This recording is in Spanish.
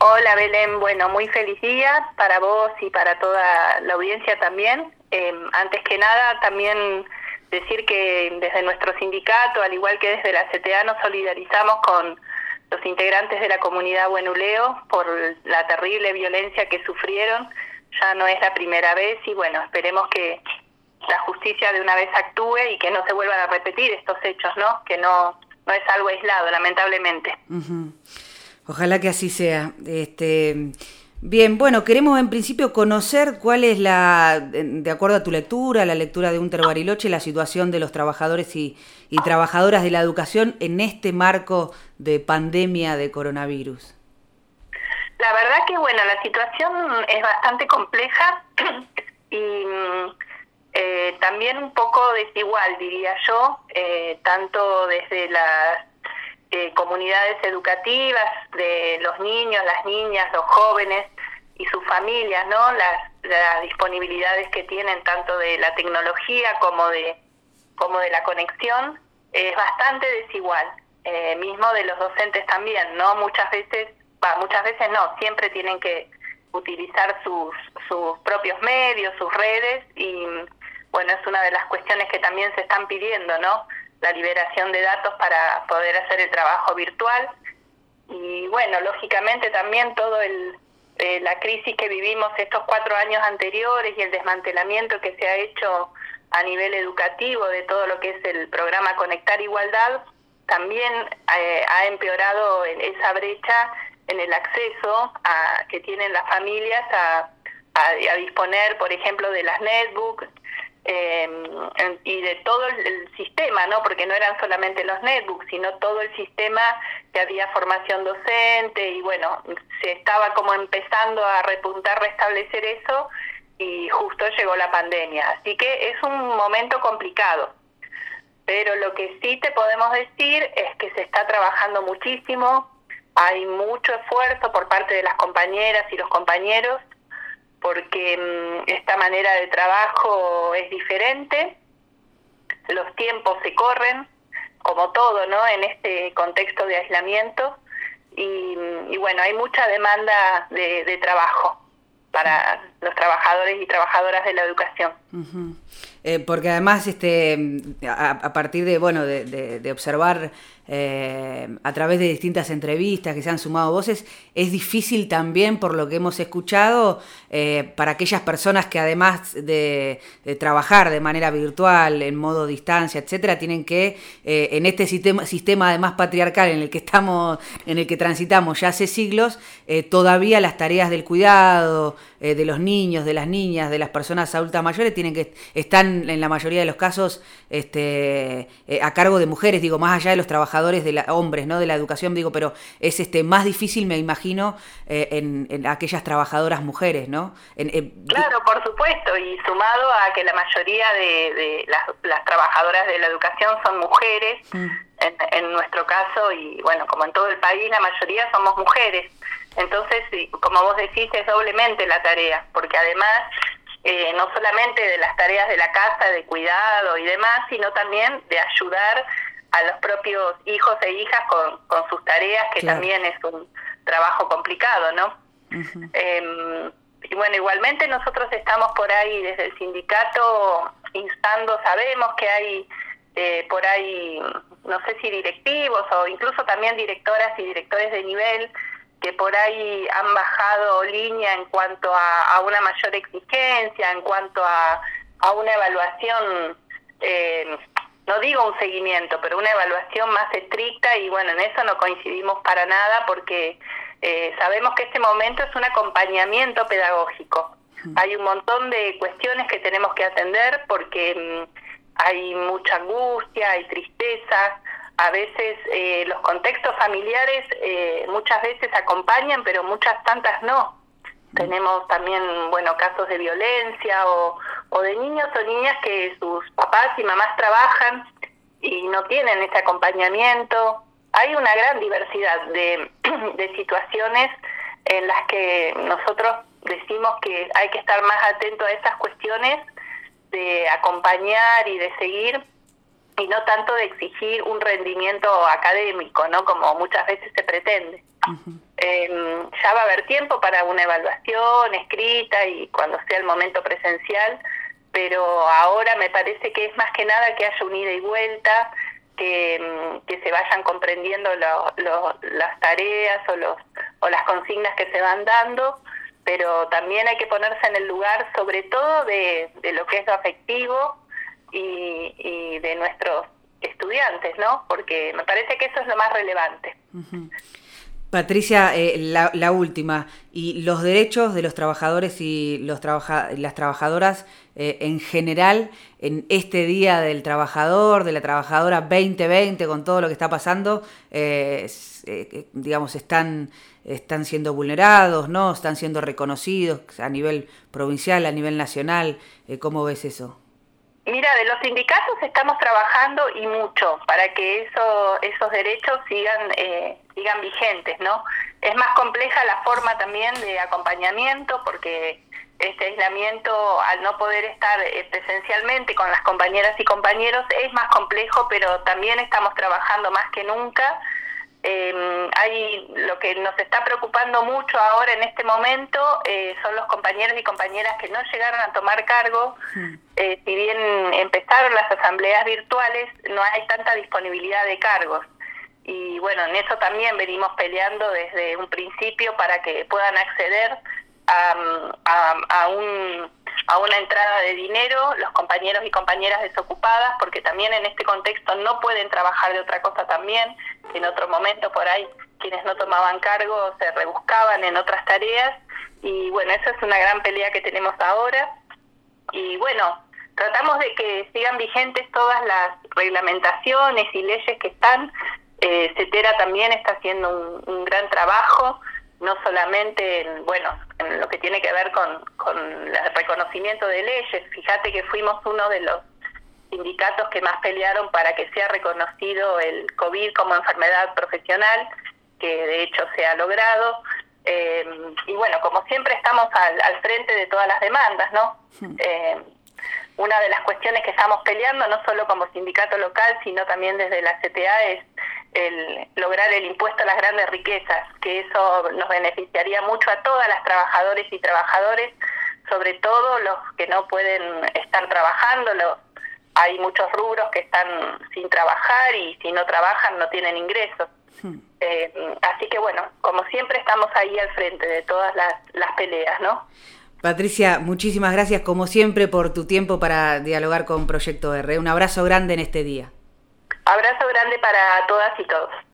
Hola Belén, bueno, muy feliz día para vos y para toda la audiencia también. Antes que nada, también decir que desde nuestro sindicato, al igual que desde la CTA, nos solidarizamos con los integrantes de la comunidad Huenuleo por la terrible violencia que sufrieron. Ya no es la primera vez y bueno, esperemos que la justicia de una vez actúe y que no se vuelvan a repetir estos hechos, ¿no? Que no es algo aislado, lamentablemente. Uh-huh. Ojalá que así sea. Bien, bueno, queremos en principio conocer cuál es de acuerdo a tu lectura, la lectura de Unter Bariloche, la situación de los trabajadores y trabajadoras de la educación en este marco de pandemia de coronavirus. La verdad que, bueno, la situación es bastante compleja y también un poco desigual, diría yo, tanto desde las comunidades educativas, de los niños, las niñas, los jóvenes y sus familias, ¿no? Las disponibilidades que tienen tanto de la tecnología como de la conexión, es bastante desigual. Mismo de los docentes también, ¿no? Muchas veces no, siempre tienen que utilizar sus propios medios, sus redes y bueno, es una de las cuestiones que también se están pidiendo, ¿no? La liberación de datos para poder hacer el trabajo virtual y bueno, lógicamente también la crisis que vivimos estos 4 años anteriores y el desmantelamiento que se ha hecho a nivel educativo de todo lo que es el programa Conectar Igualdad también ha empeorado esa brecha en el acceso que tienen las familias a disponer, por ejemplo, de las netbooks y de todo el sistema, ¿no? Porque no eran solamente los netbooks, sino todo el sistema que había formación docente y bueno, se estaba como empezando a restablecer eso y justo llegó la pandemia. Así que es un momento complicado. Pero lo que sí te podemos decir es que se está trabajando muchísimo, hay mucho esfuerzo por parte de las compañeras y los compañeros, porque esta manera de trabajo es diferente, los tiempos se corren, como todo, ¿no? En este contexto de aislamiento, y bueno, hay mucha demanda de trabajo para los trabajadores y trabajadoras de la educación. Uh-huh. Porque además a partir de observar a través de distintas entrevistas que se han sumado voces, es difícil también, por lo que hemos escuchado, para aquellas personas que además de trabajar de manera virtual, en modo distancia, etcétera, tienen que, en este sistema además patriarcal en el que transitamos ya hace siglos, todavía las tareas del cuidado de los niños, de las niñas, de las personas adultas mayores están en la mayoría de los casos a cargo de mujeres, digo, más allá de los trabajadores hombres, ¿no? De la educación, digo, pero es más difícil, me imagino, en aquellas trabajadoras mujeres, ¿no? Claro, por supuesto, y sumado a que la mayoría de las trabajadoras de la educación son mujeres, en nuestro caso, y bueno, como en todo el país, la mayoría somos mujeres. Entonces, como vos decís, es doblemente la tarea, porque además no solamente de las tareas de la casa, de cuidado y demás, sino también de ayudar a los propios hijos e hijas con sus tareas, que claro, también es un trabajo complicado, ¿no? Uh-huh. Y bueno, igualmente nosotros estamos por ahí desde el sindicato instando, sabemos que hay por ahí, no sé si directivos o incluso también directoras y directores de nivel, que por ahí han bajado línea en cuanto a una mayor exigencia, en cuanto a una evaluación, no digo un seguimiento, pero una evaluación más estricta, y bueno, en eso no coincidimos para nada, porque sabemos que este momento es un acompañamiento pedagógico. Hay un montón de cuestiones que tenemos que atender porque hay mucha angustia, hay tristeza. A veces los contextos familiares muchas veces acompañan, pero muchas tantas no. Tenemos también, bueno, casos de violencia o de niños o niñas que sus papás y mamás trabajan y no tienen ese acompañamiento. Hay una gran diversidad de situaciones en las que nosotros decimos que hay que estar más atento a esas cuestiones de acompañar y de seguir, y no tanto de exigir un rendimiento académico, ¿no? Como muchas veces se pretende. Ya va a haber tiempo para una evaluación escrita y cuando sea el momento presencial, pero ahora me parece que es más que nada que haya un ida y vuelta, que se vayan comprendiendo las tareas o las consignas que se van dando, pero también hay que ponerse en el lugar sobre todo de lo que es lo afectivo y de nuestros estudiantes, ¿no? Porque me parece que eso es lo más relevante. Uh-huh. Patricia, la última, y los derechos de los trabajadores y las trabajadoras en general, en este Día del Trabajador, de la Trabajadora 2020, con todo lo que está pasando, digamos, están siendo vulnerados, ¿no? Están siendo reconocidos a nivel provincial, a nivel nacional. ¿Cómo ves eso? Mira, de los sindicatos estamos trabajando y mucho para que esos derechos sigan vigentes, ¿no? Es más compleja la forma también de acompañamiento porque este aislamiento, al no poder estar presencialmente con las compañeras y compañeros, es más complejo, pero también estamos trabajando más que nunca. Lo que nos está preocupando mucho ahora en este momento son los compañeros y compañeras que no llegaron a tomar cargo. Si bien empezaron las asambleas virtuales, no hay tanta disponibilidad de cargos. Y bueno, en eso también venimos peleando desde un principio para que puedan acceder a una entrada de dinero los compañeros y compañeras desocupadas, porque también en este contexto no pueden trabajar de otra cosa también. En otro momento por ahí quienes no tomaban cargo se rebuscaban en otras tareas y bueno, esa es una gran pelea que tenemos ahora. Y bueno, tratamos de que sigan vigentes todas las reglamentaciones y leyes que están. CETERA también está haciendo un gran trabajo, no solamente en lo que tiene que ver con el reconocimiento de leyes. Fíjate que fuimos uno de los sindicatos que más pelearon para que sea reconocido el COVID como enfermedad profesional, que de hecho se ha logrado. Y bueno, como siempre estamos al frente de todas las demandas, ¿no? Una de las cuestiones que estamos peleando, no solo como sindicato local, sino también desde la CTA, es lograr el impuesto a las grandes riquezas, que eso nos beneficiaría mucho a todas las trabajadoras y trabajadores, sobre todo los que no pueden estar trabajando. Hay muchos rubros que están sin trabajar y si no trabajan no tienen ingresos. Así que bueno, como siempre estamos ahí al frente de todas las peleas, ¿no? Patricia, muchísimas gracias como siempre por tu tiempo para dialogar con Proyecto R. Un abrazo grande en este día. Abrazo grande para todas y todos.